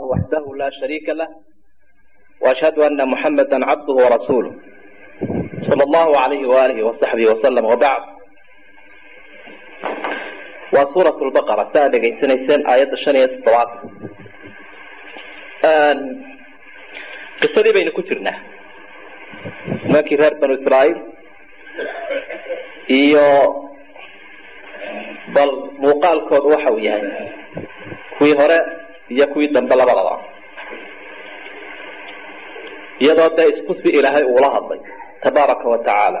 وحده لا شريك له وأشهد أن محمدا عبده ورسوله صلى الله عليه وآله وصحبه وسلم وبعد. وسورة البقرة تابع سنة آيات الشنية الصلاة قصدي بين كترنا ما كثير بنو إسرائيل bal muuqaalkooda waxa uu yahay kuwii hore iyo kuwii dambe labadaba iyadoo da isku si ilaahay uu la hadlay tabaaraka wa tacaala.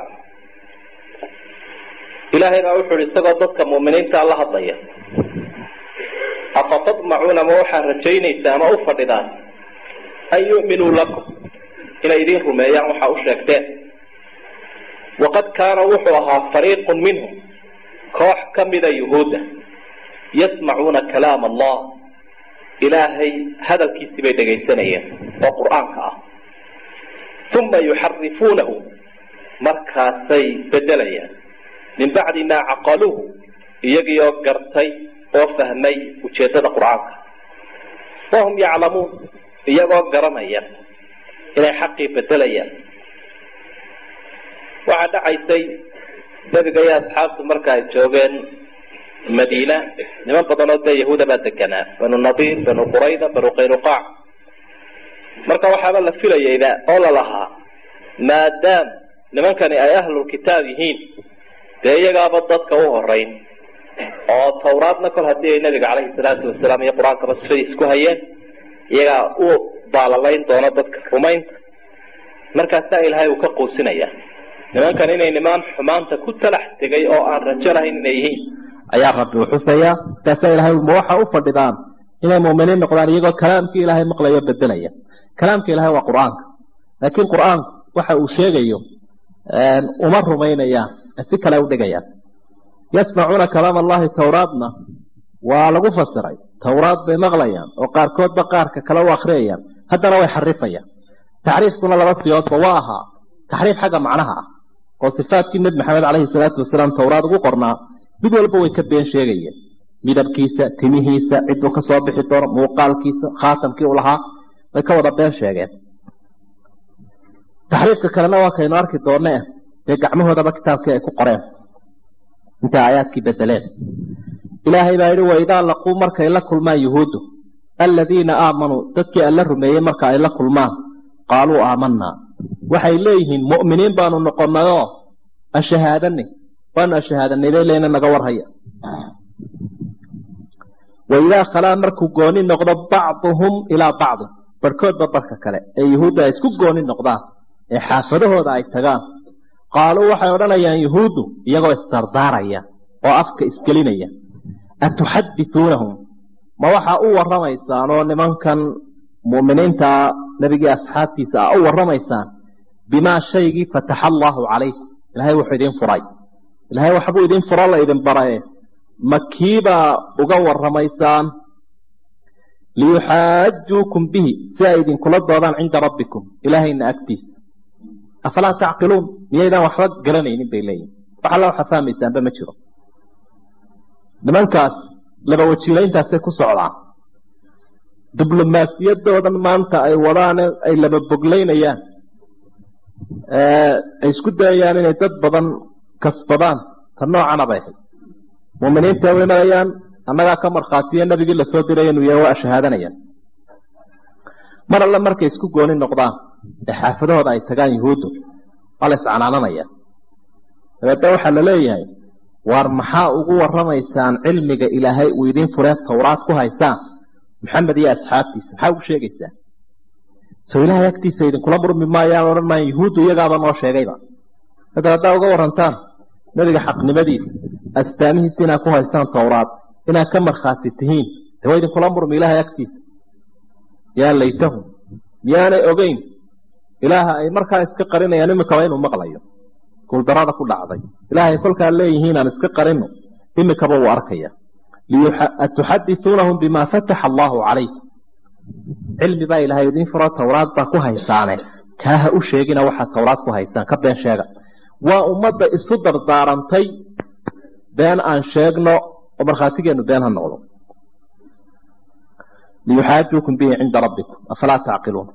ilaahayna wuxuu isagoo dadka muuminiinta la hadlaya afatadmacuuna ma waxaa rajaynaysaa ama u fadhidaan an yu'minuu lakum inay idin rumeeyaan waxaa u sheegteen waqad kaana wuxuu ahaa fariiqun minhum koox ka mida yuhuudda yasmacuuna kalaam allah ilaahay hadalkiisii bay dhegaysanayeen oo qur'aanka ah uma yuxarifuunahu markaasay bedelayaan min bacdi maa caqaluuhu iyagiioo gartay oo fahmay ujeeddada qur'aanka wahum yaclamuun iyagoo garanaya inay xaqii bedelayaan. waxaa dhacaysay nabiga iyo asxaabtu marka ay joogeen madiina niman badan oo dee yahuuda baa deganaa banu nadiir banu qurayda banu qaynuqaac marka waxaaba la filayayba oo lalahaa maadaam nimankani ay ahlulkitaab yihiin dee iyagaaba dadka u horeyn oo tawraadna kol haddii ay nabiga caleyhi salaatu wasalaam iyo qur-aankaba sifadiis ku hayeen iyagaa u baalalayn doono dadka rumaynta. markaasaa ilaahay uu ka quusinaya nimankan inay nimaan xumaanta ku talax tegay oo aan rajo lahayn inay yihiin ayaa rabbi u xusayaa. markaasaa ilahay ma waxa u fadhidaan inay muuminiin noqdaan iyagoo kalaamkii ilaahay maqlayo bedelaya. kalaamka ilaahay waa qur-aanka, laakiin qur-aanku waxa uu sheegayo uma rumaynayaan, si kale u dhigayaan. yasmacuuna kalaam allahi tawraadna waa lagu fasiray tawraad bay maqlayaan oo qaarkoodba qaarka kale u akhriyayaan, haddana way xarifayaan. taxriifkuna laba siyoodba waa ahaa taxriif xagga macnaha ah oo sifaadkii nabi maxamed calayhi salaatu wasalaam tawraad ugu qornaa mid walba way ka been sheegayeen, midabkiisa, timihiisa, ciduu ka soo bixi doono, muuqaalkiisa, khaatamkii u lahaa way ka wada been sheegeen. taxriifka kalena waa kaynu arki doonne dee gacmahoodaba kitaabkii ay ku qoreen intay aayaadkii bedeleen. ilaahay baa yidhi waidaa laquu markay la kulmaan yuhuuddu aladiina aamanuu dadkii alla rumeeyey marka ay la kulmaan qaaluu aamanaa waxay leeyihiin mu'miniin baanu noqonayoo ashahaadanay waanu ashahaadanay bay leena naga warhaya. waidaa khalaa markuu gooni noqdo bacduhum ilaa bacdin barhkoodba barka kale ee yuhuudda ay isku gooni noqdaan ee xaafadahooda ay tagaan qaaluu waxay odhanayaan yuhuuddu iyagoo isdardaaraya oo afka isgelinaya atuxadithuunahum ma waxaa u warramaysaan oo nimankan mu'miniinta nabigii asxaabtiisa u warramaysaan bimaa shaygii fataxa allaahu calaykum ilaahay wuxuu idin furay, ilaahay waxbuu idin furo la idin baraye makiibaa uga warramaysaan liyuxaajuukum bihi si ay idinkula doodaan cinda rabbikum ilaahayna agtiisa. afalaa tacqiluun miyaydaan waxba garanaynin bay leeyihin, wax alla waxa fahmaysaanba ma jiro. nimankaas laba wajiilayntaasay ku socdaan. diblomaasiyadoodan maanta ay wadaan ay laba boglaynayaan ay isku dayayaan inay dad badan kasbadaan ta noocana bay ahayd. muuminiinta way marayaan annagaa ka markhaatiya nabigii lasoo diray inuu yahay waa shahaadanayaan. mar alle markay isku gooni noqdaan ee xaafadahooda ay tagaan yuhuuddu waa la iscanaananaya. dabeedna waxaa la leeyahay waar maxaa ugu warramaysaan cilmiga ilaahay uu idin furee tawraad ku haysaan maxamed iyo asxaabtiisa maxaa ugu sheegaysaan? soo ilaahay agtiisa idinkula murmi maayaan odhan maayan yuhuuddu iyagaaba noo sheegayba. hadda haddaa uga warantaan nabiga xaqnimadiisa astaamihiisa inaad ku haystaan tawraad inaad ka markhaati tihiin de waa idinkula murmi ilaahay agtiisa. yaa laytahum miyaanay ogeyn ilaaha ay markaa iska qarinayaan imikaba inuu maqlayo guuldarada ku dhacday. ilaahay kolkaa leeyihiin aan iska qarino imikaba uu arkaya. atuxadithuunahum bimaa fataxa allaahu calaykum cilmi baa ilaahay idin furo tawraad baa ku haysaane kaaha u sheegina waxaad tawraad ku haysaan ka been sheega. waa ummadda isu dardaarantay been aan sheegno oo markhaatigeenu been ha noqdo. liyuxaajuukum bihi cinda rabbikum afalaa tacqiluun.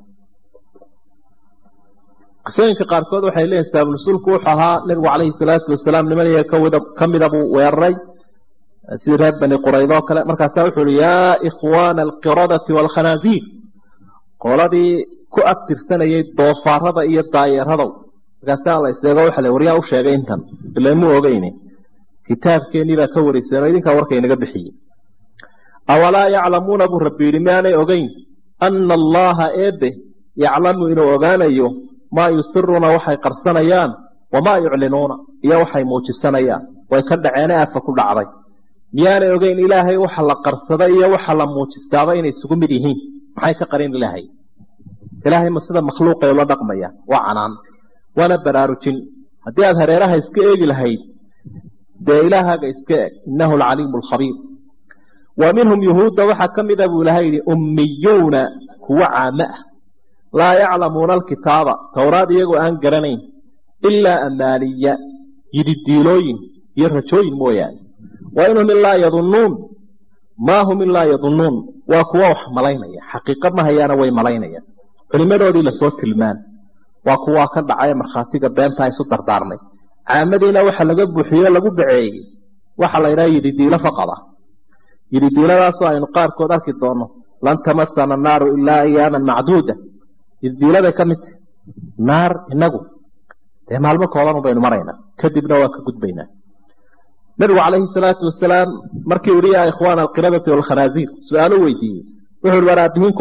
qisooyinka qaarkood waxay leeyihin sababnusuulku wuxuu ahaa nabigu calayhi salaatu wasalaam nimanaya ka mida buu weeraray sidii reer bani quraydo kale. markaasaa wuxuu ihi yaa ikhwaana alqiradati waalkhanaasiir, qoladii ku abtirsanayay doofaarada iyo daayeeradow. markaasaa la iseego waxa le waryaa u sheegay intan ilamuu ogeyne kitaabkeennii baa ka wariseen oo idinkaa warka inaga bixiyey. awalaa yaclamuuna buu rabbi yidhi miyaanay ogeyn ana allaha eebe yaclamu inuu ogaanayo maa yusiruuna waxay qarsanayaan wamaa yuclinuuna iyo waxay muujisanayaan. way ka dhaceene afa ku dhacday. miyaanay ogeyn ilaahay waxa la qarsada iyo waxa la muujistaaba inay isugu mid yihiin? maxay ka qarin ilaahay? ilaahay ma sida makhluuqay ula dhaqmaya? waa canaan waana baraarujin. haddii aad hareeraha iska eegi lahayd dee ilaahaaga iska eg, innahu alcaliimu alkhabiir. wa minhum yuhuudda waxaa ka mida buu ilahay yidhi ummiyuuna kuwa caamo ah laa yaclamuuna alkitaaba, towraad iyagoo aan garanayn, ilaa amaaniya yididiilooyin iyo rajooyin mooyaane. wa inhum ilaa yadunnuun maa hum ilaa yadunnuun, waa kuwa wax malaynaya, xaqiiqa ma hayaana way malaynayaan. culimadoodii lasoo tilmaan waa kuwaa ka dhacay markhaatiga beentaa isu dardaarmay. caamadiina waxa laga buuxiyo lagu baceeyey waxa la yidhaha yididiilo faqada. yididiiladaasoo aynu qaarkood arki doonno lan tamasana annaaru ilaa ayaaman macduuda. yididiiladay ka midta naar inagu dee maalmo kooban baynu maraynaa, kadibna waa ka gudbaynaa. nabigu calayhi salaatu wasalaam markii uhi yaa ikhwaana alqiradati waalkhanaasiir su-aalo weydiiyey wuxuu hi war aabbihiin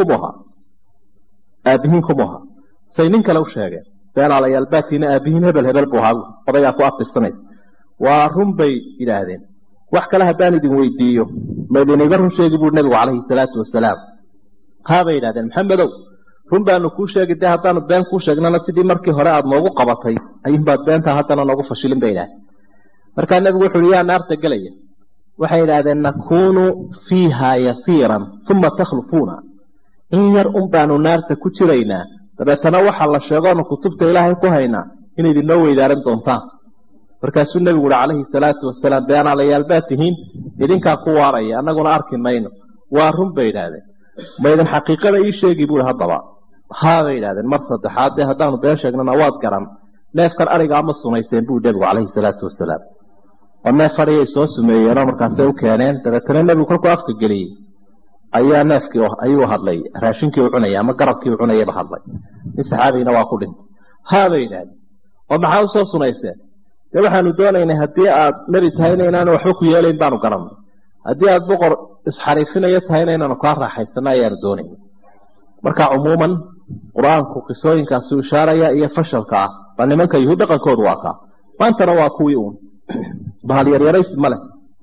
kumu ahaa say nin kale u sheegeen beenaalayaal baatiina aabbihiin hebel buu ahaa odayaa ku abtirsanaysa. waa run bay yidhaahdeen. wax kale haddaan idin weydiiyo ma idiniga run sheegi buu nabigu calayhi salaatu wasalaam. haabay yidhahdeen maxamedow run baanu kuu sheegi dee haddaanu been kuu sheegnana sidii markii hore aada noogu qabatay ayuunbaad beentaa haddana noogu fashilin bay yidhahdeen. markaa nabigu wuxu uhi yaa naarta gelaya? waxay yidhaahdeen nakuunu fiiha yasiiran uma takhlufuuna, in yar un baanu naarta ku jiraynaa dabeetana waxa la sheegoonu kutubta ilaahay ku haynaa in idinoo weydaaran doontaan. markaasuu nebigu uhi calayhi salaatu wasalaam beenaalayaal baad tihiin, idinkaa ku waaraya annaguna arki mayno. waa run bay yidhaahdeen. ma idin xaqiiqada ii sheegi buuhi haddaba? haabay yidhahdeen. mar saddexaad dee haddaanu been sheegnana waad garan. neefkan ariga ama sunayseen buu nebigu calayhi salaatu wasalaam. oo neef ariyay soo sumeeyeenoo markaasay u keeneen. dabeetana nebigu kolkuu afka geliyey ayaa neefkii ayuu hadlay, raashinkii u cunaya ama garabkii u cunayaba hadlay. nin saxaabigina waa ku dhintay. haabay yidhahdeen. oo maxaa usoo sunayseen? dee waxaanu doonaynay haddii aad nebi tahayna inaanu waxba ku yeelayn baanu garanay, haddii aad boqor isxariifinayo tahayna inaanu kaa raaxaysano ayaanu doonayna. marka cumuuman qur-aanku qisooyinkaasi u ishaaraya iyo fashalka ah baa nimanka yuhuud dhaqankoodu waa kaa. maantana waa kuwii uun bahal yaryaraysi ma leh.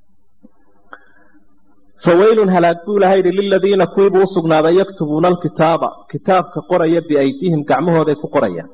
fawaylun halaag buu ilahay yidhi liladiina kuwiibuu usugnaaday yaktubuuna alkitaaba, kitaabka qoraya biaydiihim gacmahooday ku qorayaan.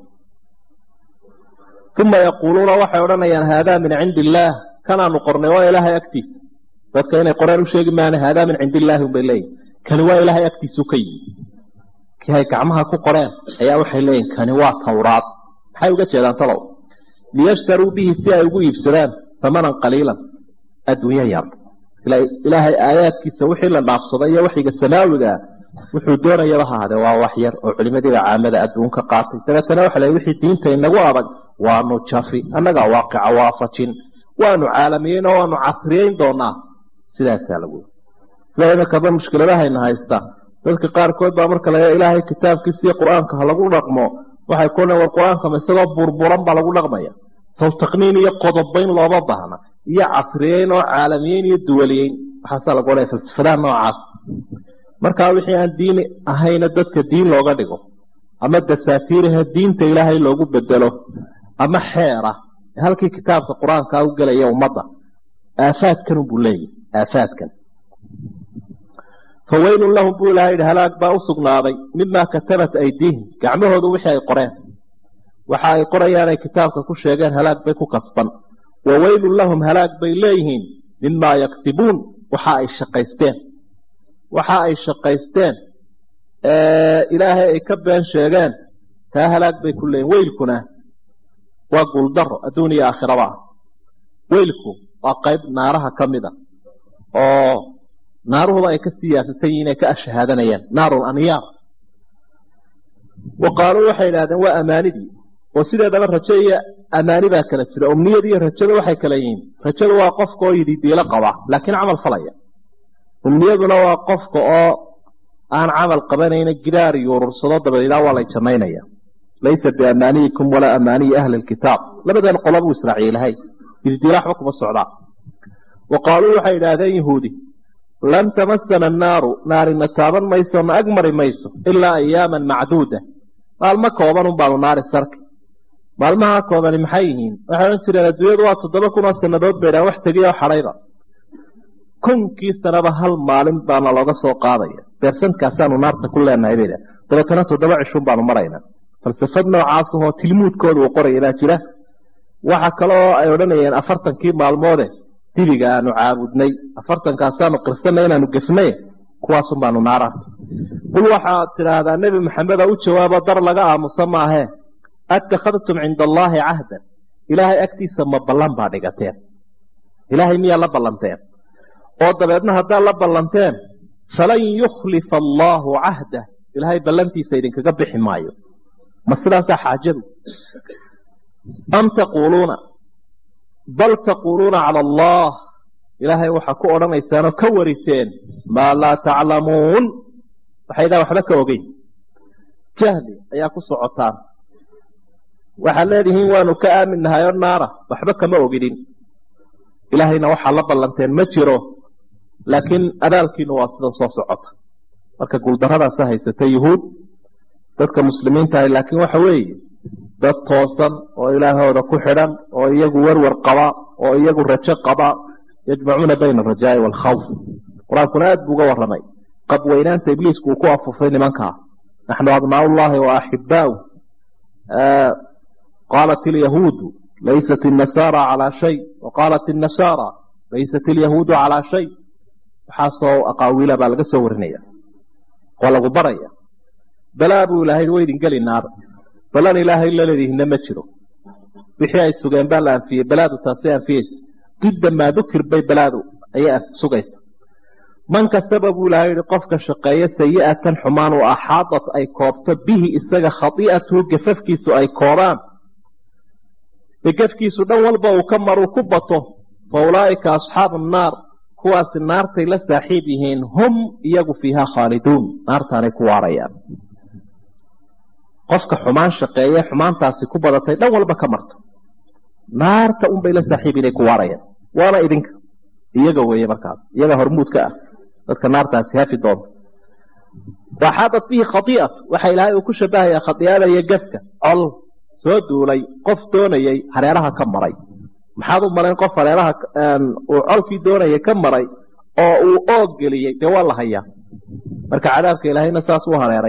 uma yaquuluuna waxay odhanayaan haadaa min cindi illaah, kanaanu qornay waa ilaahay agtiisa. dadka inay qoreen u sheegi maana haadaa min cindi illaahi unbay leeyihin. kani waa ilaahay agtiisuu ka yimi. kii ay gacmaha ku qoreen ayaa waxay leeyihin kani waa tawraad. maxay uga jeedaan talow? liyashtaruu bihi si ay ugu iibsadaan hamanan qaliilan, adduunyo yar. ilaahay aayaadkiisa wixii la dhaafsaday iyo waxiga samaawigaa wuxuu doonayaba ha ahaadee waa wax yar oo culimadiiba caamada adduunka qaatay. dabeetana waxa la wixii diinta inagu adag waanu jafi, annagaa waaqica waafajin, waanu caalamiyeyn oo waanu casriyeyn doonaa. sidaasaa lagu sida imakaba mushkiladahayna haysta. dadka qaarkood baa marka la ilaahay kitaabkiisa iyo qur-aanka ha lagu dhaqmo waxay ku war qur-aanka ma isagoo burburan baa lagu dhaqmaya? saw taqniin iyo qodobayn looma baahna iyo casriyeyn oo caalamiyeyn iyo duwaliyeyn. waxaasaa lagu odhaya falsafadaha noocaas. markaa wixii aan diini ahayna dadka diin looga dhigo, ama dasaatiiraha diinta ilaahay loogu bedelo, ama xeera halkii kitaabka qur-aankaa u gelaya ummadda. aafaadkan buu leeyahy, aafaadkan. fawaylun lahum buu ilahay yidhi halaag baa u sugnaaday mimaa katabat aydiihim, gacmahoodu wixii ay qoreen. waxa ay qorayaan ay kitaabka ku sheegeen halaag bay ku kasban. wawaylun lahum halaag bay leeyihiin mimaa yaktibuun, waxa ay shaqaysteen. waxa ay shaqaysteen ilaahay ay ka been sheegeen taa halaag bay ku leeyihin. weylkuna waa guuldaro adduun iyo aakhiraba. weylku waa qayb naaraha ka mid a oo naaruhuba ay ka siyaasatay inay ka ashhaadanayaan naarul anyaar waqaaluu waxay idhahdeen waa amaanidii oo sideedaba rajo iyo amaani baa kala jira umniyada iyo rajada waxay kala yihiin rajada waa qofka oo yidhi diilo qaba laakiin camal falaya umniyaduna waa qofka oo aan camal qabanayna gidaar iyo urursado dabadeed waa la janaynaya laysa biamaaniikum wala amaani ahli alkitab labadan qolob israaciilahay diilo waxba kuma socdaa waqaaluu waxay idhahdeen yahuudi lan tamassana annaaru naarina taaban mayso ma agmari mayso ilaa ayaaman macduuda maalmo kooban un baanu naari sarki maalmaha koobani maxay yihiin waxay odhan jireen adduunyadu waa 7,000 sannadood bay dhahan wax tegiyo xadhayba 1,000 sanaba hal maalin baana looga soo qaadaya beersantkaasaanu naarta ku leenahay bay dabeetana 7 cishun baanu maraynaa falsafad noocaas oo tilmuudkooda uu qorayna jira waxa kale oo ay odhanayeen 40 maalmoode dibiga aanu caabudnay 40kaasaanu qirsanay inaanu gefnay kuwaasun baanu naara qul waxaa tiraahdaa nabi maxamed u jawaabo dar laga aamusa maahe attakhadtum cinda allaahi cahdan ilaahay agtiisa ma ballan baa dhigateen ilaahay miyaa la ballanteen oo dabeedna haddaa la ballanteen falan yukhlifa allaahu cahdah ilaahay ballantiisa idinkaga bixi maayo ma sidaasaa xaajadu am taquuluuna bal taquuluuna cala allah ilaahay waxaa ku odhanaysaanoo ka wariseen maa laa taclamuun waxaydaan waxba ka ogeyn jahli ayaa ku socotaan waxaad leedihiin waanu ka aamin nahay oo naara waxba kama ogidin ilaahayna waxaa la ballanteen ma jiro laakiin adaalkiinu waa sida soo socota marka guuldarradaasa haysatay yuhuud dadka muslimiinta ahi laakiin waxa weeye dad toosan oo ilaahooda ku xidhan oo iyagu warwar qaba oo iyagu rajo qaba yajmacuuna bayna alrajaa'i waalkhawf qur-aankuna aad buu uga warramay qabweynaanta ibliisku uu ku afufay nimankaa naxnu abnaa'ullaahi wa axibbaa'u qaalat ilyahuudu laysat innasaara calaa shay wa qaalat innasaara laysat ilyahuudu calaa shay waxaasoo aqaawiila baa laga soo warinaya waa lagu baraya balaa buu ilaahay waydin geli naara balan ilaahay la leedihiinna ma jiro wixii ay sugeen baa la anfiyey balaadu taasay anfiyeysa didda maa dukir bay balaadu ayay sugaysa man kastaba buu ilaahay yihi qofka shaqeeya sayi'atan xumaan oo axaadat ay koobto bihi isaga khati'atuhu gafafkiisu ay koobaan gafkiisu dhan walba uu ka maruu ku bato fa ulaa'ika asxaabu nnaar kuwaasi naartay la saaxiib yihiin hum iyagu fiihaa khaaliduun naartaanay ku waarayaan qofka xumaan shaqeeye xumaantaasi ku badatay dhan walba ka marto naarta unbay la saaxiib inay ku waarayaan waana idinka iyaga weeye markaas iyaga hormuudka ah dadka naartaasi hafi doonta waxaadat bihi khati'at waxa ilaahay uu ku shabahayaa khati'ada iyo gafka col soo duulay qof doonayay hareeraha ka maray maxaad u malayn qof hareeraha uu colkii doonayay ka maray oo uu oog geliyey dee waa la hayaa marka cadaabka ilaahayna saas u hareeray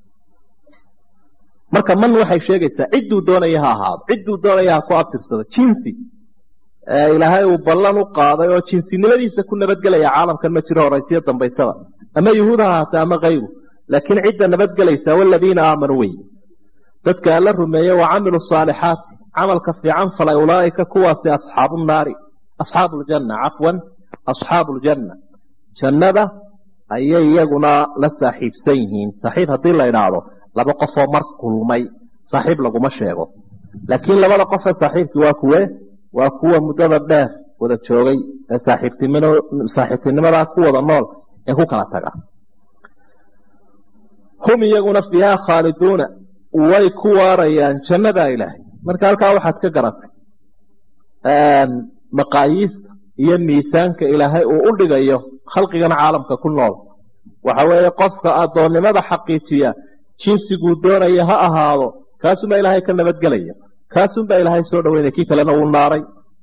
marka man waxay sheegaysaa cidduu doonaya ha ahaado cidduu doonaya ha ku abtirsado jinsi ilaahay uu ballan u qaaday oo jinsinimadiisa ku nabadgelaya caalamkan ma jiro horaysiyo dambaysada ama yuhuud ha ahaata ama kayru laakiin cidda nabadgelaysa waladiina aamanuu wey dadka alla rumeeye wa camilu saalixaati camalka fiican falay ulaa'ika kuwaasi asxaabu naari asxaabu ljanna cafwan asxaabu ljanna jannada ayay iyaguna la saaxiibsan yihiin saaxiib haddii la idhaahdo laba qofoo mar kulmay saaxiib laguma sheego laakiin labada qofee saaxiibkii waa kuwe waa kuwa muddada dheer wada joogay ee saaxiibtinimadaa ku wada nool ee ku kala taga hum iyaguna fiihaa khaaliduuna way ku waarayaan jannadaa ilaahay marka halkaa waxaad ka garatay maqaayiista iyo miisaanka ilaahay uu u dhigayo khalqigana caalamka ku nool waxa weeye qofka addoonnimada xaqiijiya jinsiguu doonaya ha ahaado kaasunbaa ilaahay ka nabadgelaya kaasunbaa ilaahay soo dhaweynaya kii kalena uu naaray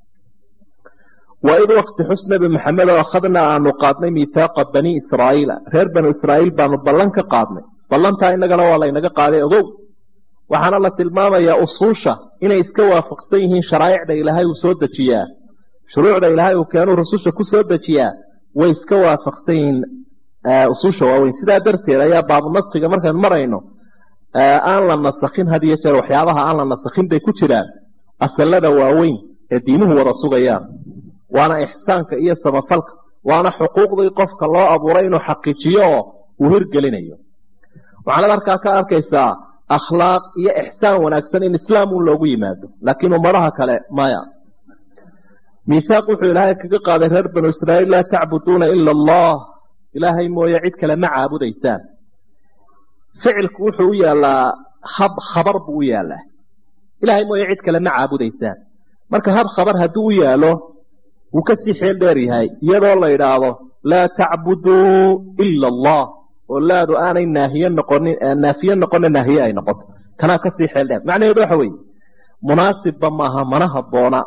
waid wakti xus nebi maxamed oo akhadnaa aanu qaadnay miithaaqa bani israa'iila reer banu israa'iil baanu ballan ka qaadnay ballantaa innagana waa laynaga qaaday ogow waxaana la tilmaamayaa usuusha inay iska waafaqsan yihiin sharaa'icda ilaahay uu soo dejiyaa shuruucda ilaahay uu keenuu rususha ku soo dejiyaa way iska waafaqsan yihiin usuusha waaweyn sidaa darteed ayaa baabunaskiga markaan marayno aan la nasakhin had iyo jeer waxyaabaha aan la nasakhin bay ku jiraan asalada waaweyn ee diimuhu wada sugayaan waana ixsaanka iyo samafalka waana xuquuqdii qofka loo abuuray inuu xaqiijiyo oo uu hirgelinayo. waxaanad markaa ka arkaysaa akhlaaq iyo ixsaan wanaagsan in islaam un loogu yimaado, laakiin ummadaha kale maya. miisaaq wuxuu ilaahay kaga qaaday reer banu israa'iil laa tacbuduuna ila allah, ilaahay mooye cid kale ma caabudaysaan. ficilku wuxuu u yaalaa khabar buu u yaalaa, ilaahay mooye cid kale ma caabudaysaan. marka khabar hadduu u yaalo wuu ka sii xeel dheer yahay iyadoo la idhaahdo laa tacbuduu ila allah, oo laadu aanay naafiye noqonin naahiye ay noqoto, kanaa ka sii xeel dheer. macnaheedu waxa weeye munaasibba maaha, mana habboona,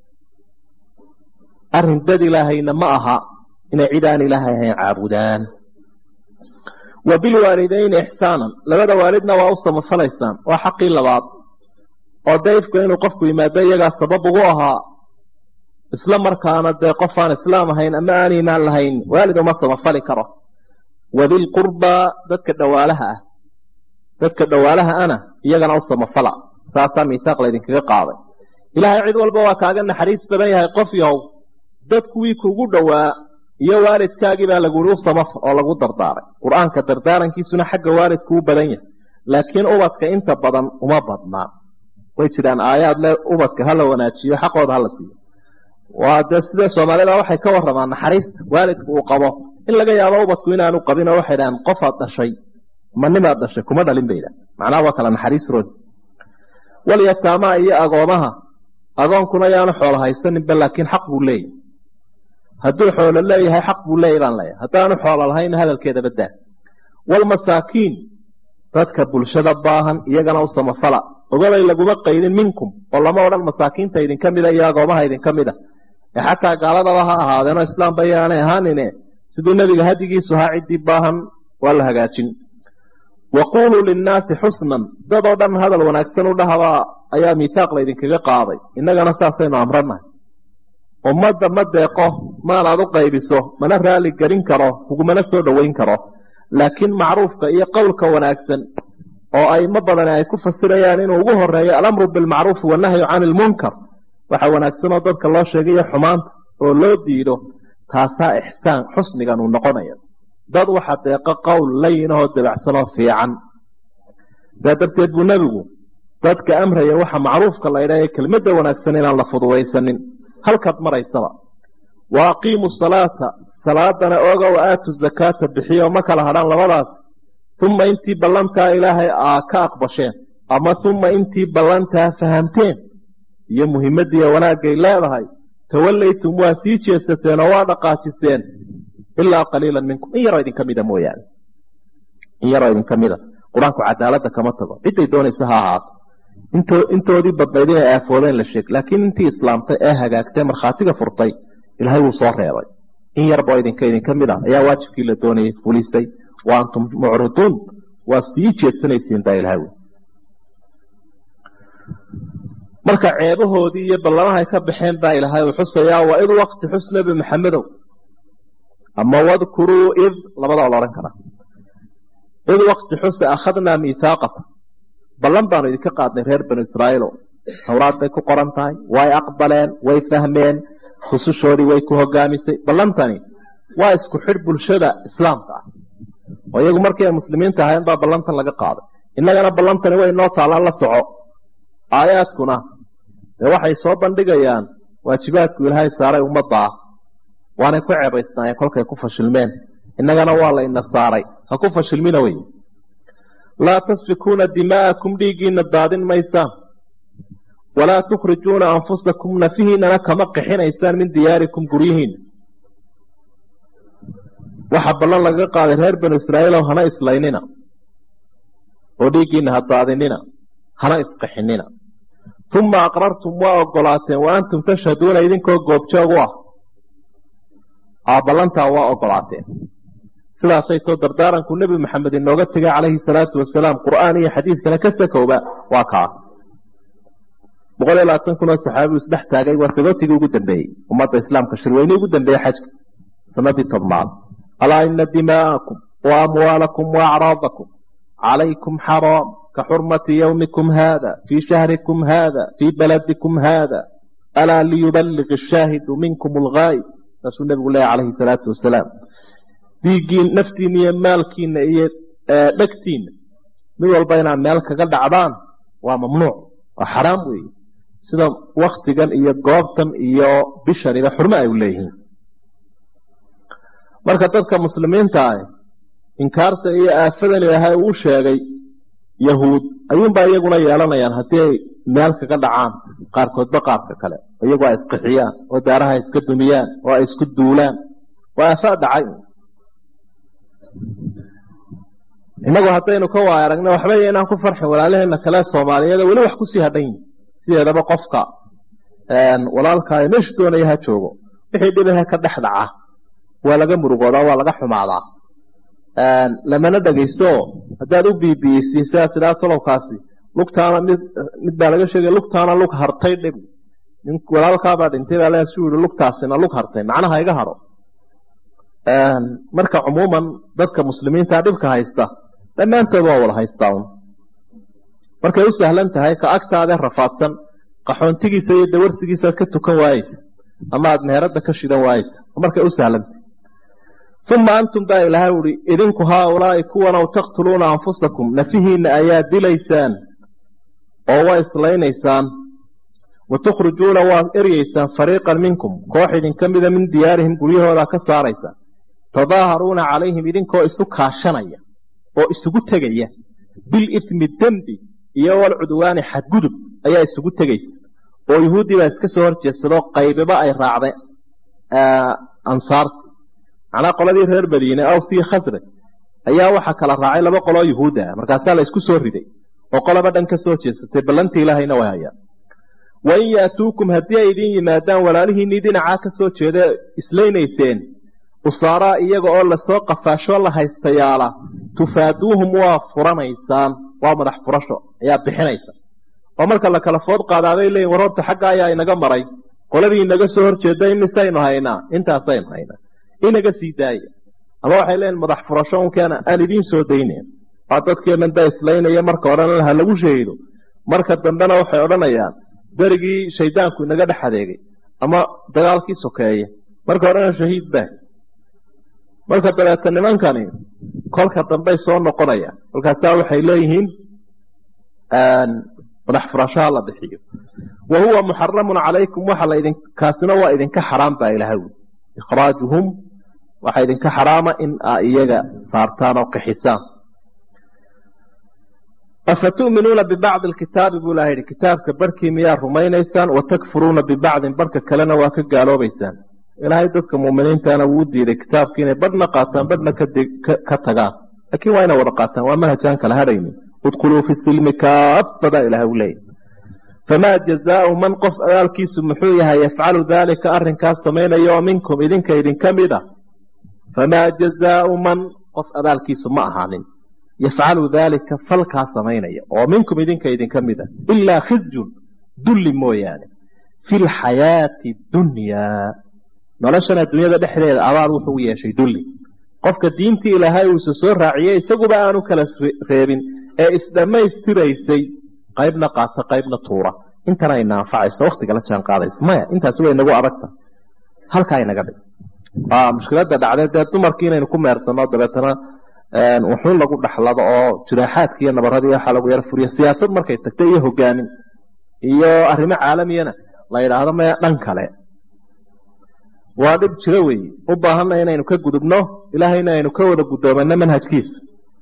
arrin dad ilaahayna ma aha inay cid aan ilaahay ahayn caabudaan. wa bilwaalidayni ixsaanan, labada waalidna waa u samafalaysaan, waa xaqii labaad oo dayfka inuu qofku yimaado iyagaa sabab ugu ahaa. isla markaana dee qof aan islaam ahayn ama aan iimaan lahayn waalid uma samafali karo. wadilqurbaa, dadka dhawaalaha ana iyagana u samafala. saasaa miisaaq laydinkaga qaaday. ilaahay cid walba waa kaaga naxariis badan yahay. qof yahow dad kuwii kugu dhowaa iyo waalidkaagii baa laguhi u samafal oo lagu dardaaray. qur-aanka dardaarankiisuna xagga waalidku u badan yahay, laakiin ubadka inta badan uma badnaa. way jiraan aayaad le ubadka hala wanaajiyo, xaqooda hala siiyo. waa dee sidee soomaalida waxay ka waramaan naxariista waalidku uu qabo in laga yaabo ubadku inaanu qabin, oo waxay dhahaan qofaad dhashay ma nimaad dhashay kuma dhalin bay dhahan. macnaha waa kala naxariis rood. walyataamaa iyo agoomaha, agoonkuna yaanu xoolo haysaninba laakiin xaq buu leeyahy. hadduu xoolo leeyahay xaq buu leeyahy baan leeyahay, haddaanu xoolo lahayna hadalkeeda badaa. walmasaakiin, dadka bulshada baahan iyagana u samafala. ogolay laguma qaydin minkum, oo lama odhan masaakiinta idinka mida iyo agoomaha idinka mida, ee xataa gaaladaba ha ahaadeenoo islaamba yaanay ahaanine siduu nebiga hadigiisu ahaa ciddii baahan waa la hagaajin. waquuluu linnaasi xusnan, dadoo dhan hadal wanaagsan u dhahabaa ayaa miisaaq laydinkaga qaaday. innagana saasaynu amranahay. ummadda ma deeqo maanaad u qaybiso, mana raali gelin karo, kugumana soo dhowayn karo. laakiin macruufka iyo qowlka wanaagsan oo ayma badani ay ku fasirayaan inuu ugu horeeyo alamru bilmacruufi wanahyu cani ilmunkar, waxa wanaagsanoo dadka loo sheegayo xumaanta oo loo diido, taasaa ixsaan xusnigan uu noqonaya. dad waxa deeqo qowl layinahoo dabacsanoo fiican. saa darteed buu nebigu dadka amraya waxa macruufka la idhaha ee kelmadda wanaagsan inaan la fududaysanin halkaad maraysaba. wa aqiimu salaata, salaadana ooga, wa aatu zakaata, bixiyo ma kala hadhaan labadaas. uma intii ballantaa ilaahay aa ka aqbasheen, ama uma intii ballantaa fahamteen iyo muhimmadiiyo wanaagay leedahay, tawallaytum waa sii jeedsateen oo waa dhaqaajiseen ilaa qaliilan minkum, in yaroo idinka mida mooyaane. in yaroo idinka mida. qur-aanku cadaaladda kama tago, cidday doonaysa ha ahaato. intoodii badnayd inay aafoodeen la sheeg, laakiin intii islaamtay ee hagaagtay markhaatiga furtay ilaahay wuu soo reebay. in yarboo idinka mid a ayaa waajibkii la doonayay fulisay. wa antum mucriduun, waa sii jeedsanaysiin baa ilahay wey. marka ceebahoodii iyo ballamahay ka baxeen baa ilaahay uu xusayaa. wa id waqti xus nebi maxamedow, ama wadkuruu id labadaa la odhan karaa. id waqti xusa akhadnaa miihaaqakum, ballan baanu idinka qaadnay reer banu israa'iilo. tawraad bay ku qoran tahay, way aqbaleen, way fahmeen, rusushoodii way ku hogaamisay. ballantani waa isku xidh bulshada islaamka ah, oo iyagu markii ay muslimiinta ahayn baa ballantan laga qaaday. innagana ballantani way noo taallaan la soco. aayaadkuna dee waxay soo bandhigayaan waajibaadku ilaahay saaray ummadda ah, waanay ku ceebaysnaayeen kolkay ku fashilmeen. innagana waa la ina saaray, ha ku fashilmina wey. laa tasfikuuna dimaa'akum, dhiiggiina daadin maysaan. walaa tukhrijuuna anfusakum, nafihiinana kama qixinaysaan min diyaarikum, guryihiina. waxaa ballan lagaga qaaday reer banu israa'iilow, hana islaynina oo dhiiggiina ha daadinina, hana isqixinina. uma aqrartum, waa ogolaateen, wa antum tashhaduuna, idinkoo goobjoog u ah. ballantaa waa ogolaateen. sidaasay too dardaaranku nebi maxamed inooga tegay calayhi salaatu wasalaam. qur'aan iyo xadiidkana ka sakowba waa kaa. 120 kun oo saxaabigu isdhex taagay, waa sagootigii ugu dambeeyey ummadda islaamka, shirweynii ugu dambeeyey xajka sanadii 10aad. alaa ina dimaa'akum wa amwaalakum wa acraadakum calaykum xaraam ka xurmati yowmikum haada fii shahrikum haada fii baladikum haada alaa liyuballig ashaahidu minkum alghaayib taasuu nebigu leeyahy calayhi salaatu wasalaam dhiiggiin naftiina iyo maalkiina iyo dhegtiina mid walba inaad meel kaga dhacdaan waa mamnuuc waa xaraam weeye sida waktigan iyo goobtan iyo bishaniba xurmo ay u leeyihiin marka dadka muslimiinta ah inkaarta iyo aafadan ilaahay uu sheegay yahuud ayuunbaa iyaguna yeelanayaan haddii ay meel kaga dhacaan qaarkoodba qaarka kale iyagu ay isqixiyaan oo daaraha ay iska dumiyaan oo ay isku duulaan waa aafaa dhacay innagu haddaynu ka waay aragna waxba inaan ku farxin walaalaheena kale soomaaliyeed weli wax kusii hadhan yihin sideedaba qofka walaalkaa meeshu doonaya ha joogo wixii dhibahe ka dhex dhaca waa laga murugoodaa waa laga xumaadaa lamana dhagaysto haddaad u biibiyeysiisaa tidaa tolobkaasi lugtaana mid baa laga sheegay lugtaana lug hartay dhib nin walaalkaabaa dhintay baa leesu yidhi lugtaasina lug hartay macnaha iga haro marka cumuuman dadka muslimiinta dhibka haysta dhammaantood waa wada haystaa un markay u sahlan tahay ka agtaadee rafaadsan qaxoontigiisa iyo dawarsigiisa ka tukan waayeysa ama aad meheradda ka shidan waayeysa markay u sahlantahay uma antum baa ilaahay uhi idinku haaulaa'i kuwanow taqtuluuna anfusakum nafihiinna ayaa dilaysaan oo waa islaynaysaan watukhrijuuna waad eryeysaan fariiqan minkum koox idinka mida min diyaarihim guryahoodaa ka saaraysa tadaaharuuna calayhim idinkoo isu kaashanaya oo isugu tegaya bilifmi dembi iyo walcudwaani xadgudub ayaa isugu tegaysa oo yuhuuddii baa iska soo horjeedsadoo qaybiba ay raacday ansaarta macnaa qoladii reer madiine aws iyo khasraj ayaa waxaa kala raacay laba qoloo yuhuud ah markaasaa la isku soo riday oo qolaba dhan ka soo jeesatay ballantii ilaahayna way hayaan wain yaatuukum haddii ay idin yimaadaan walaalihiinnii dhinacaa ka soo jeeda islaynayseen usaaraa iyaga oo lasoo qafaashoo la haystayaala tufaaduuhum waa furanaysaan waa madax furasho ayaa bixinaysa oo marka la kala food qaadaaday leeyiin war horta xagga ayaa inaga maray qoladii inaga soo horjeeda imisaynu haynaa intaasaynu haynaa inaga sii daaya ama waxay leeyiin madax furasho unkeena aan idiin soo daynayn waa dadkeennan baa islaynaya marka horena ha lagu shahido marka dambena waxay odhanayaan berigii shaydaanku inaga dhex adeegay ama dagaalkii sokeeye marka horena shahiid baa marka dabeeta nimankani kolka dambey soo noqonayaan kolkaasaa waxay leeyihiin madax furashaha la bixiyo wa huwa muxaramun calaykum waxa kaasina waa idinka xaraam baa ilaahay wi ikhraajuhum waxa idinka xaraama in aa iyaga saartaan oo qixisaan afatu'minuuna bibacdi alkitaabi buu ilaha yidhi kitaabka barkii miyaa rumaynaysaan watakfuruuna bibacdin barka kalena waa ka gaaloobaysaan ilaahay dadka muuminiintaana wuu diiday kitaabkii inay badhna qaataan badhna ka tagaan laakiin waa inay wada qaataan waa manhajaan kala hadhaynin udkhuluu fi silmi kaafada ilahay u leeyahy famaa jazaau man qof abaalkiisu muxuu yahay yafcalu daalika arrinkaas samaynaya oo minkum idinka idinka mid a famaa jazaau man qof abaalkiisu ma ahaanin yafcalu daalika falkaa samaynaya oo minkum idinka idinka mid a ilaa khizyun dulli mooyaane fi lxayaati dunyaa noloshan adduunyada dhexdeeda abaal wuxuu u yeeshay dulli qofka diintii ilaahay uusa soo raaciyey isaguba aanu kala reebin ee isdhammaystiraysay qaybna qaata qaybna tuura intana ayna anfacayso waktiga la jaan qaadaysa maya intaasi way inagu adagta halkaa inaga dhig mushkiladda dhacdee dee dumarkii inaynu ku meersano dabeetana wuxuun lagu dhaxlado oo jiraaxaadka iyo nabaradii waxaa lagu yara furiyo siyaasad markay tagtay iyo hogaamin iyo arrimo caalamiyana la yidhaahdo maya dhan kale waa dhib jiro weeye u baahanna inaynu ka gudubno ilaahayna aynu ka wada guddoomanno manhajkiisa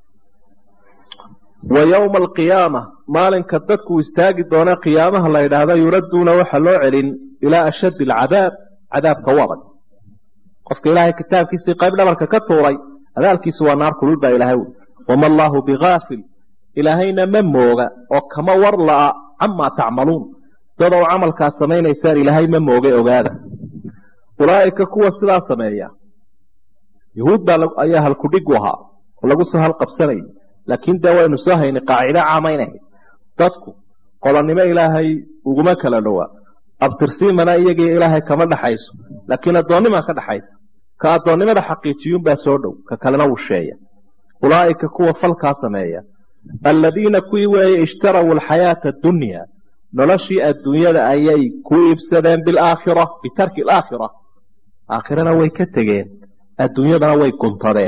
wa yowma alqiyaama maalinka dadku istaagi doona qiyaamaha la yidhaahdo yuradduuna waxa loo celin ilaa ashaddi alcadaab cadaabka u adag qofka ilaahay kitaabkiisii qayb dhabarka ka tuuray adaalkiisu waa naar kulul baa ilahay ui wama allaahu bigaafil ilaahayna ma mooga oo kama war la'a camaa tacmaluun dadow camalkaas samaynaysaan ilaahay ma moogay ogaada ulaa'ika kuwa sidaa sameeya yuhuud baa ayaa halkudhig u ahaa oo lagu soo halqabsanayay laakiin dee waynu soo haynay qaacido caamaynahad dadku qolonnimo ilaahay uguma kala dhowaa abtirsiimana iyagii ilaahay kama dhaxayso laakiin addoonnimaa ka dhaxaysa ka addoonnimada xaqiijiyuunbaa soo dhow ka kalena wusheeya ulaa'ika kuwa falkaa sameeya alladiina kuwii weeye ishtaraw alxayaata addunya noloshii adduunyada ayay ku iibsadeen bilaakhira bitarki alaakhira aakhirana way ka tegeen adduunyadana way guntadeen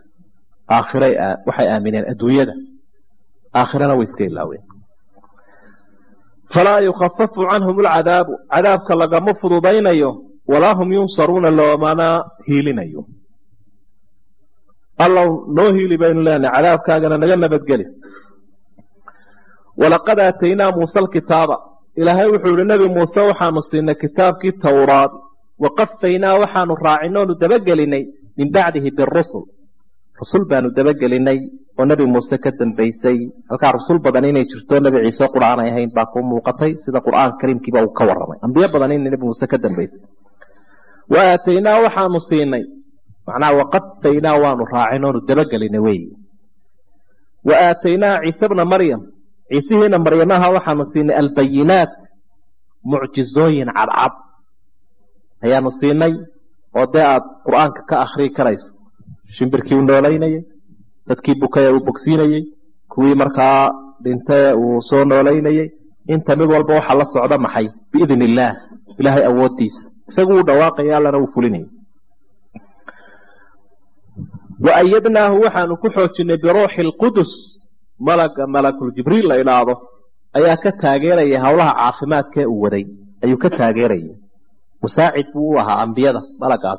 waxay aamineen adduunyada aakhirana way iska ilaaween falaa yukhafafu canhum alcadaabu cadaabka lagama fududaynayo walaa hum yunsaruuna loomana hiilinayo allow noo hiili baynu leenahay cadaabkaagana naga nabadgeli walaqad aataynaa muusa alkitaaba ilaahay wuxuu yihi nebi muuse waxaanu siinay kitaabkii towraad waqafaynaa waxaanu raacinoonu dabagelinay min bacdihi birusul rusul baanu dabagelinay oo nebi muuse ka dambaysay halkaa rusul badan inay jirto nebi ciise qur'aan ay ahayn baa ku muuqatay sida qur'aanka kariimkiiba uu ka warramay ambiyo badan in nebi muuse ka dambaysay wa aataynaa waxaanu siinay macnaha waqafaynaa waanu raacinoonu dabagelinay weeye wa aataynaa ciise bna maryam ciisihiina maryamaha waxaanu siinay albayinaat mucjizooyin cadcad ayaanu siinay oo dee aad qur'aanka ka akhrii karayso shimbirkii u noolaynayey dadkii bukaya uu bogsiinayey kuwii markaa dhintay uu soo noolaynayey inta mid walba waxaa la socda maxay biidn illaah ilaahay awooddiisa isagu uu dhawaaqaya allana uu fulinayay wa ayadnaahu waxaanu ku xoojinay biruuxi alqudus malakuljibriil la idhaahdo ayaa ka taageerayay howlaha caafimaadkee uu waday ayuu ka taageerayay musaacid buu u ahaa ambiyada malagaas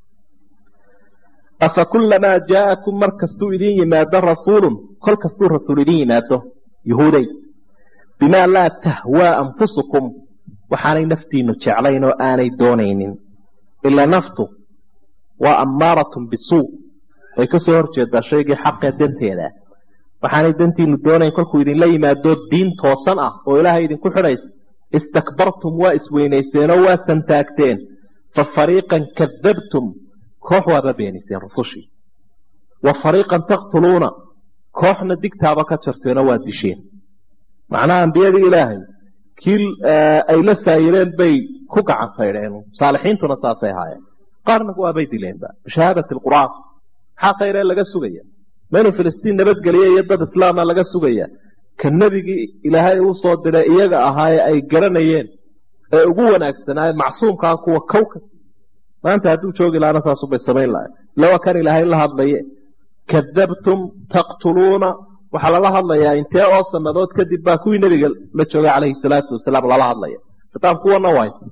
afa kullamaa jaa'akum mar kastuu idin yimaado rasuulun kol kastuu rasuul idin yimaado yuhuuday bimaa laa tahwaa anfusukum waxaanay naftiinu jeclayn oo aanay doonaynin ilaa naftu waa ammaaratun bisuu way ka soo horjeedaa shaygii xaqee danteeda waxaanay dantiinu doonayn kolkuu idinla yimaado diin toosan ah oo ilaahay idinku xidhaysa istakbartum waa isweynayseenoo waa santaagteen fa fariiqan kadabtum koox waaba beeniseen rusushii wa fariiqan taqtuluuna kooxna digtaaba ka jarteenoo waa disheen macnaha ambiyadii ilaahay kii ay la saayireen bay ku gacan saydheen saalixiintuna saasay ahaayeen qaarna waabay dileenba bishahaadati alqur'aan maxaa khayree laga sugaya meenu filistiin nabadgeliya iyo dad islaama laga sugaya ka nebigii ilaahay uu soo diray iyaga ahaaye ay garanayeen ee ugu wanaagsanaaye macsuumkaa kuwa kowkas maanta hadduu joogi lahaana saasubay samayn lahay lawa kan ilaahay la hadlaye kadabtum taqtuluuna waxaa lala hadlayaa intee oo sannadood kadib baa kuwii nebiga la joogay calayhi salaatu wasalaam lala hadlaya kitaab kuwana waa haysta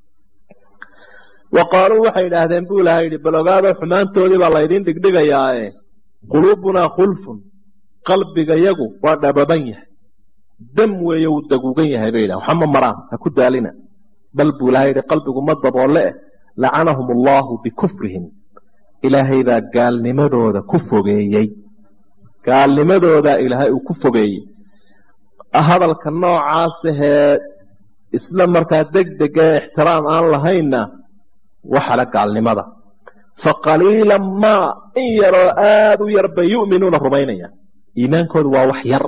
wa qaaluu waxay idhaahdeen buu ilahay yidhi bal ogaado xumaantoodii baa laydin dhigdhigayaae quluubunaa khulfun qalbigayagu waa dhababan yahay dam weeye wuu daguugan yahay bay yidhaha waxama maraan ha ku daalina bal buu ilahay yidhi qalbigu ma daboolle eh lacanahum allaahu bikufrihim ilaahay baa gaalnimadooda ku fogeeyey gaalnimadoodaa ilaahay uu ku fogeeyey hadalka noocaasahee isla markaa degdega ee ixtiraam aan lahaynna waxala gaalnimada faqaliila maa in yaroo aada u yar bay yu'minuuna rumaynayaan iimaankoodu waa wax yar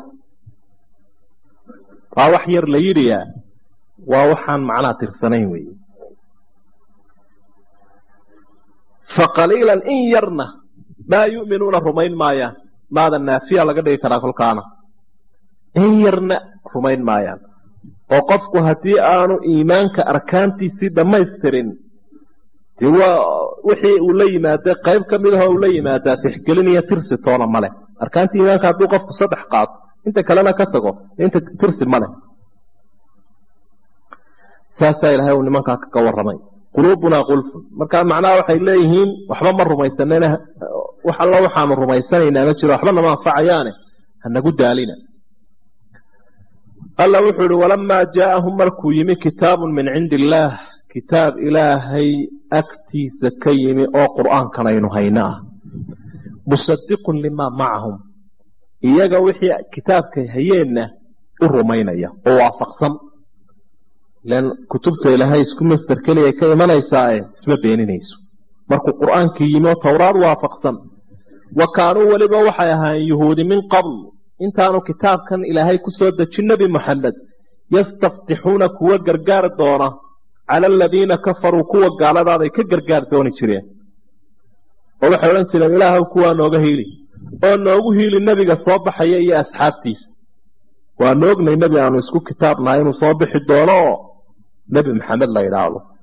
la yidhiyaa waa waxaan macnaha tirsanayn weeye faqaliilan in yarna maa yu'minuuna rumayn maayaan maada naafiya laga dhigi karaa kolkaana in yarna rumayn maayaan oo qofku haddii aanu iimaanka arkaantiisii dhammaystirin dee waa wixii uu la yimaada qayb ka mid ahoo uu la yimaadaa tixgelin iyo tirsi toona male arkaantii iimaanka hadduu qofku 3 qaato inta kalena ka tago inta tirsi male saasaa ilaahay uu nimankaa kaga warramay quluubunaa qulfun markaa macnaha waxay leeyihiin waxba ma rumaysanayna wax alla waxaanu rumaysanaynaa ma jiro waxba nama anfacayaane hanagu daalina alla wuxuu ihi walamaa jaa'ahum markuu yimi kitaabun min cindi illaah kitaab ilaahay agtiisa ka yimi oo qur'aankan aynu hayna ah musadiqun limaa macahum iyaga wixii kitaabkay hayeenna u rumaynaya oo waafaqsan lan kutubta ilaahay isku masdar keliya ka imanaysaae isma beeninayso markuu qur'aankii yimi oo towraad waafaqsan wa kaanuu weliba waxay ahaayeen yuhuudi min qabl intaanu kitaabkan ilaahay ku soo dejin nebi moxamed yastaftixuuna kuwa gargaar doona cala aladiina kafaruu kuwa gaaladaaday ka gargaar dooni jireen oo waxay odhan jireen ilaahow kuwaa nooga hiili oo noogu hiili nebiga soo baxaya iyo asxaabtiisa waanu ognay nebi aanu isku kitaabnahay inuu soo bixi doono oo nebi maxamed la yidhaahdo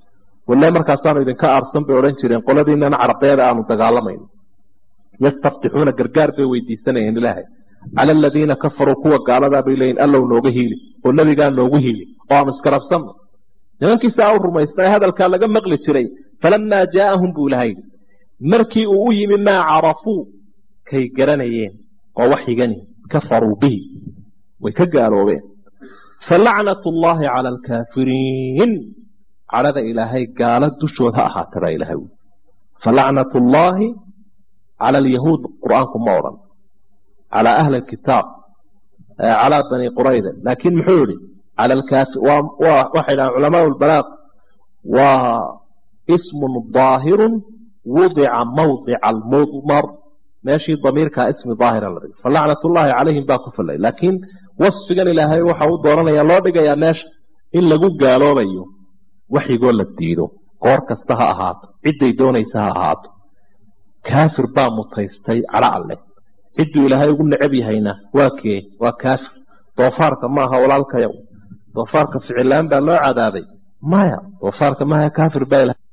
wallahi markaasaanu idinka aarsan bay odhan jireen qoladiinana carbeeda aanu dagaalamayno yastaftixuuna gargaar bay weydiisanayeen ilaahay cala aladiina kafaruu kuwa gaaladaa bay leeyiin allow nooga hiili oo nebigaa noogu hiili oo aanu iskarabsanno nimankiisaa u rumaysnaa hadalkaa laga maqli jiray falamaa jaaahum buu ilahay yidhi markii uu u yimi maa carafuu kay garanayeen oo waxigani kafaruu bihi way ka gaaloobeen falacnatu llaahi cala alkaafiriin cadhada ilaahay gaala dushood ha ahaata baa ilahay ui falacnatu llaahi cala alyahuud qur'aanku ma odhan calaa ahli alkitaab calaa bani qurayda laakiin muxuu yihi cala alkaafir waxay dhahaan culamaa lbalaaq waa ismun daahirun wudica mawdica almudmar meeshii damiirkaa ismi daahira la dhigay falacnat llaahi calayhim baa ku fallay laakiin wasfigan ilaahay waxa uu doonanayaa loo dhigayaa meesha in lagu gaaloobayo waxigoo la diido goor kasta ha ahaato cidday doonaysa ha ahaato kaafir baa mutaystay cadho alleh cidduu ilaahay ugu necab yahayna waa kee waa kaafir doofaarka maaha walaalkayow doofaarka ficilaan baa loo cadaabay maya doofaarka maaha kaafir baa